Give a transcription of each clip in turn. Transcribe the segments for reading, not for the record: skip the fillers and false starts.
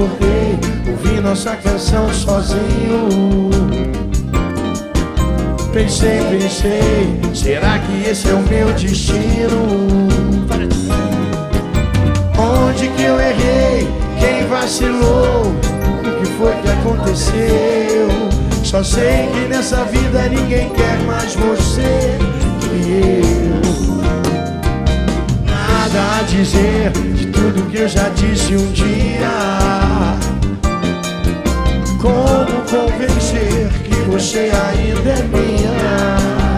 acordei, ouvi nossa canção sozinho. Pensei, será que esse é o meu destino? Onde que eu errei? Quem vacilou? O que foi que aconteceu? Só sei que nessa vida ninguém quer mais você que eu. Nada a dizer de tudo que eu já disse um dia. Como convencer que você ainda é minha?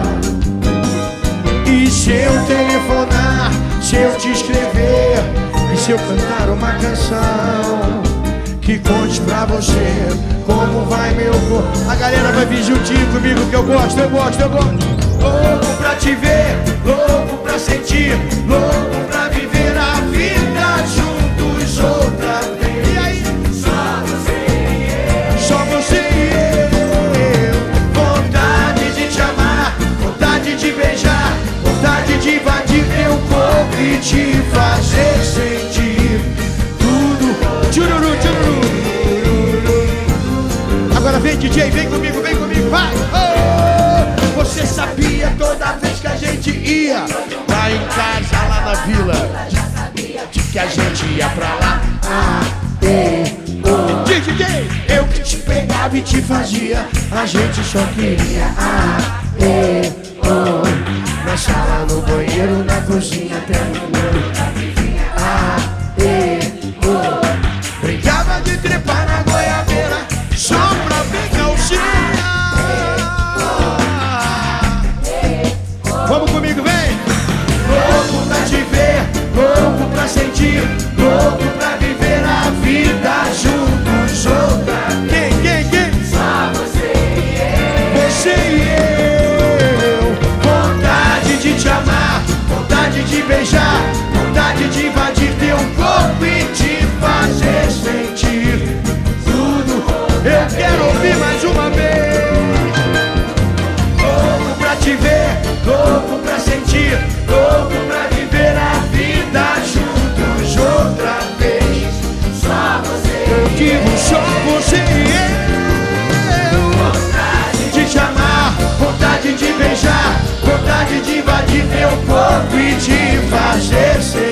E se eu telefonar, se eu te escrever, e se eu cantar uma canção que conte pra você como vai meu corpo? A galera vai vir juntinho comigo, que eu gosto. Louco pra te ver, louco pra sentir, louco pra viver a vida juntos outra vez. E aí? Só você e eu. Vontade de te amar, vontade de beijar, vontade de invadir teu corpo e te fazer sentir tudo. Tchururu, tchururu. Agora vem, DJ, vem comigo, vai! Oh! Você sabia toda vez que a gente ia lá em casa, lá na vila, de que a gente ia pra lá? DJ, eu que te pegava e te fazia, a gente só queria na sala, no banheiro, na cozinha, até no mundo. Brincava de trepar na goiabeira só pra ver calcinha. Vamos comigo, vem! Louco pra te ver, louco pra sentir, louco pra viver a vida juntos outra. Quem? Só você e eu. Vontade de te amar, vontade de beijar, vontade de invadir teu corpo e te fazer sentir tudo. Eu quero ouvir mais uma vez. Louco pra te ver, louco pra sentir, louco pra viver a vida juntos outra vez. Só você. Eu digo só você e eu. Vontade de te amar, vontade de beijar, vontade de invadir teu corpo e te fazer sentir